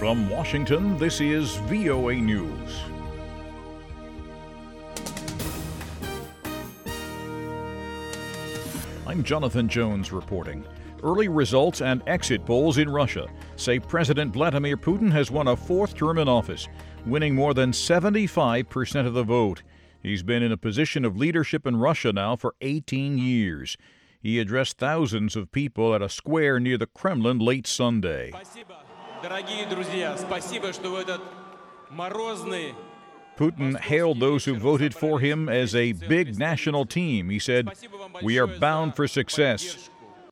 From Washington, this is VOA News. I'm Jonathan Jones reporting. Early results and exit polls in Russia say President Vladimir Putin has won a fourth term in office, winning more than 75% of the vote. He's been in a position of leadership in Russia now for 18 years. He addressed thousands of people at a square near the Kremlin late Sunday. Putin hailed those who voted for him as a big national team. He said, "We are bound for success."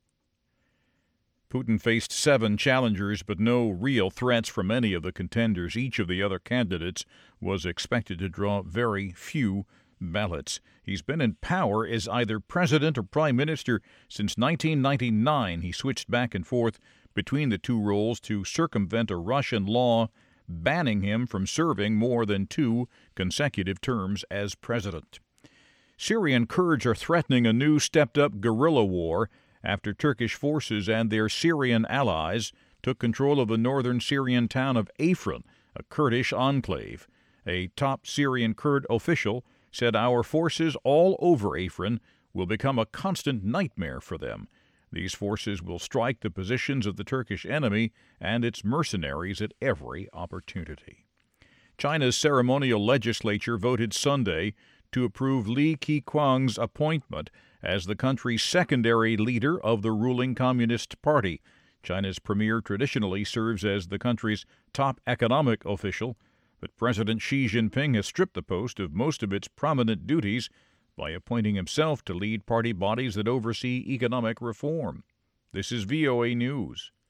Putin faced 7 challengers, but no real threats from any of the contenders. Each of the other candidates was expected to draw very few ballots. He's been in power as either president or prime minister since 1999. He switched back and forth between the two roles to circumvent a Russian law banning him from serving more than 2 consecutive terms as president. Syrian Kurds are threatening a new stepped-up guerrilla war after Turkish forces and their Syrian allies took control of the northern Syrian town of Afrin, a Kurdish enclave. A top Syrian Kurd official said our forces all over Afrin will become a constant nightmare for them. These forces will strike the positions of the Turkish enemy and its mercenaries at every opportunity. China's ceremonial legislature voted Sunday to approve Li Keqiang's appointment as the country's secondary leader of the ruling Communist Party. China's premier traditionally serves as the country's top economic official, but President Xi Jinping has stripped the post of most of its prominent duties by appointing himself to lead party bodies that oversee economic reform. This is VOA News.